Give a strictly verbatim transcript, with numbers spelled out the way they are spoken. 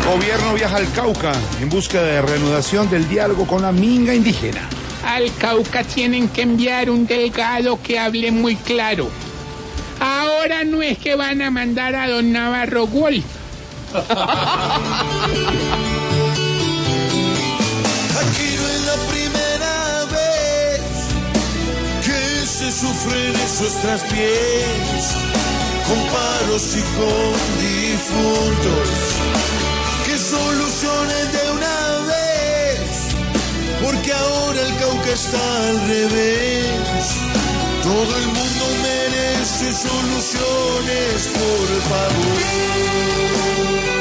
Gobierno viaja al Cauca en busca de reanudación del diálogo con la minga indígena. Al Cauca tienen que enviar un delegado que hable muy claro. Ahora no es que van a mandar a don Navarro Wolf. Aquí no es la primera vez que se sufren esos traspiés, con paros y con difuntos. Que solucionen de una vez, porque ahora el Cauca está al revés. Todo el mundo merece soluciones, por favor.